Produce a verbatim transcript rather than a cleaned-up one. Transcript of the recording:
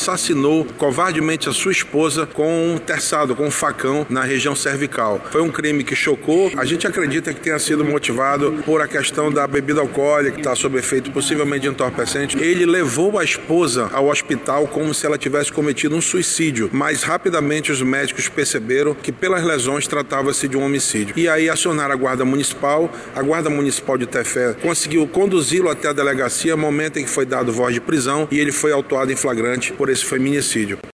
assassinou covardemente a sua esposa com um terçado, com um facão na região cervical. Foi um crime que chocou. A gente acredita que tenha sido motivado por a questão da bebida alcoólica, que está sob efeito possivelmente de entorpecente. Ele levou a esposa ao hospital como se ela tivesse cometido um suicídio, mas rapidamente os médicos perceberam que pelas lesões tratava-se de um homicídio. E aí acionaram a Guarda Municipal. A Guarda Municipal de Tefé conseguiu conduzi-lo até a delegacia, momento em que foi dado voz de prisão, e ele foi autuado em flagrante por esse feminicídio.